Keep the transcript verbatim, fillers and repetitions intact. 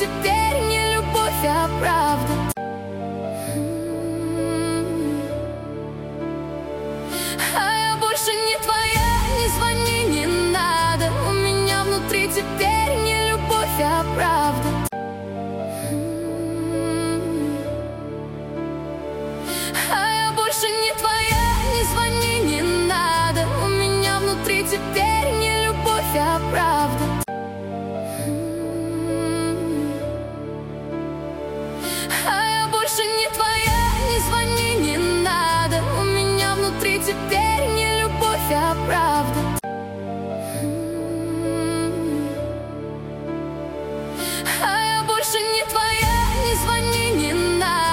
теперь не любовь, а правда. А я больше не твоя, не звони, не надо. У меня внутри теперь не любовь, а правда. А я больше не твоя, не звони, не надо. У меня внутри теперь не любовь, а правда. А я больше не твоя, не звони, не надо. У меня внутри теперь не любовь, а правда.